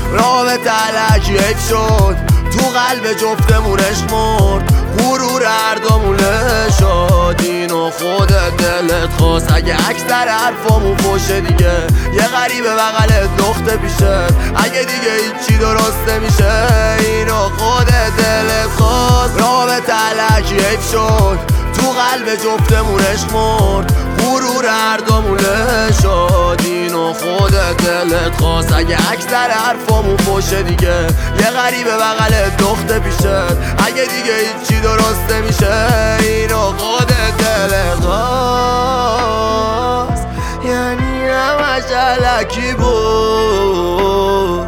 رابطه علکی حیف شد، تو قلب جفتمونش مرد، غرور هردامونه شد. اینو خودت دلت خواست، اگه اکثر حرفامون فوشه دیگه یه غریبه بغلت لخته پیشت، اگه دیگه هیچی درست نمیشه اینو خودت دلت خواست. رابطه علکی حیف شد، تو قلب جفتمونش مرد، غرور هردامونه شد. اینو خودت دلت خواست، اگه اکثر حرفامون فوشه دیگه یه غریبه بغلت لخته پیشت، اگه دیگه هیچی درست نمیشه اینو خودت دلت خواست. یعنی همش علکی بود،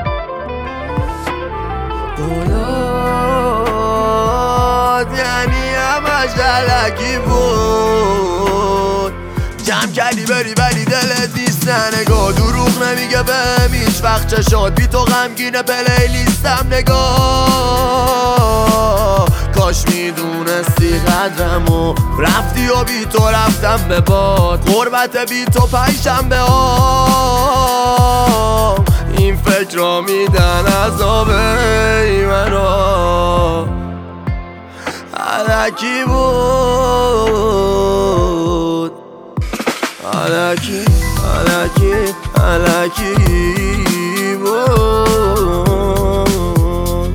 یعنی همش علکی بود. جمع کردی بری ولی دلت نیست نگاه، دروغ نمیگه بهم هیچ وقت چشات، بی تو غمگینه پلیلیستم نگاه. کاش میدونستی قدرمو، رفتی و بی تو رفتم به باد، غربت بی تو پنجشنبه ها این فکر را میدن عذاب منو. علکی بود، علکی علکی علکی بود.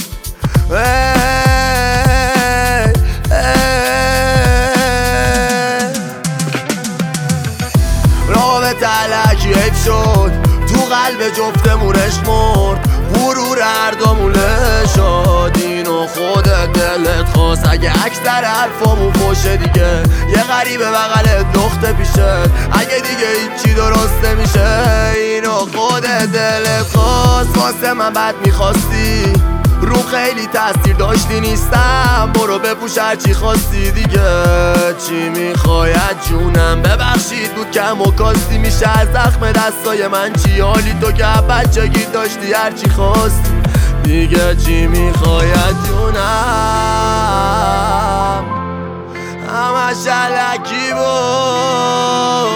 رابطه علکی حیف شد، تو قلب جفتمونش مرد، غرور هردامونه شد. اینو خودت دلت خواست، اگه اکثر حرفامون فوشه دیگه یه غریبه بغلت لخته پیشت، اگه دیگه هیچی درست نمیشه اینو خودت دلت خواست. واسه من بد میخواستی، رو خیلی تاثیر داشتی نیستم، برو بپوش هرچی خواستی دیگه. چی میخواید جونم ببخشید بود کم و کاستی، میشه از زخم دستای من چی حالی تو که بچگی داشتی هرچی خواستی دیگه. چی میخواید جونم همش علکی بود.